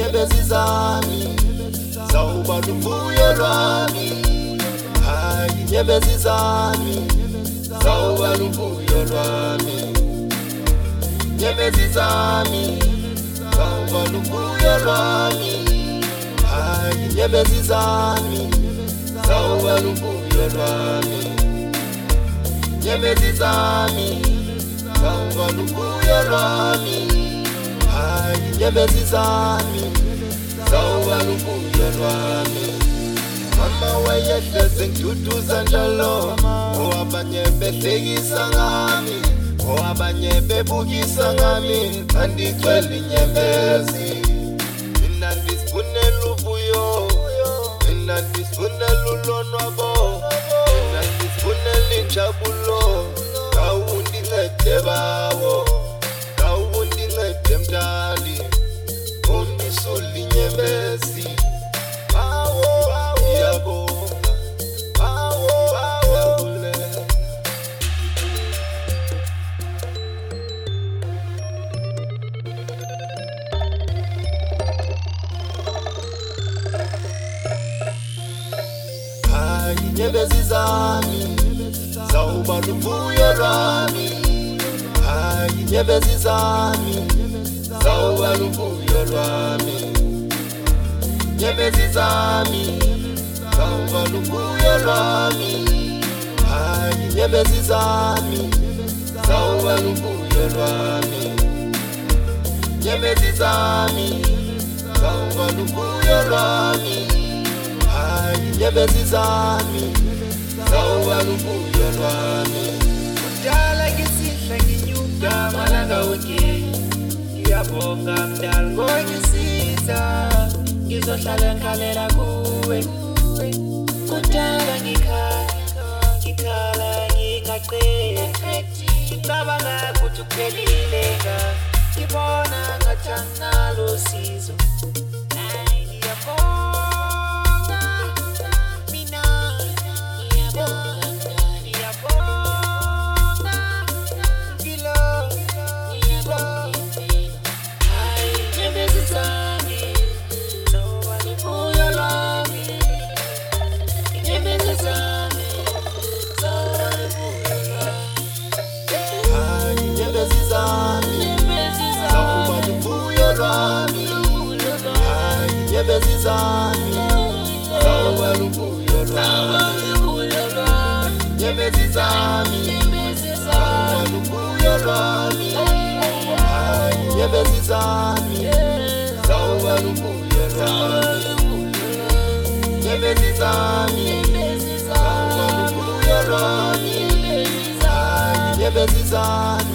inyembezi zami zawuba luvuyo lwami. Hayi inyembezi zami zawuba luvuyo lwami. Inyembezi zami zawuba luvuyo lwami. Hayi inyembezi zami zawuba luvuyo lwami. Inyembezi zami zawuba luvuyo lwami. Hayi inyembezi zami zawuba luvuyo lwami. Mama wayehleze ngiduduza njalo, owabanye behlekisa ngami, owabanye bebukisa ngami, ngandicwela inyembezi. Mina ndisifunela uvuyo, mina ndisifunela ulonwabo, mina ndisifunela injabulo. Kawundincede bawo, kawundincede mdali, ungisule inyembezi. Inyembezi zami zawuba luvuyo lwami. Hayi inyembezi zami zawuba luvuyo lwami. Inyembezi zami zawuba luvuyo lwami. Hayi inyembezi zami zawuba luvuyo lwami. Inyembezi zami zawuba luvuyo lwami. Inyembezi zami zawuba luvuyo lwami. Kudala ngisihle nginyuka malanga wonke, ngiyabonga mdala ngokungisiza, ngizohlala ngikhalela kuwe. Kudala ngikhala ngingaqedi, ngicabanga ukuthi kuphelile ngibona ngathi anginalo sizo. Inyembezi zami zawuba luvuyo lwami. Inyembezi zami zawuba luvuyo lwami. Inyembezi zami zawuba luvuyo lwami. Inyembezi zami zawuba luvuyo lwami. Inyembezi zami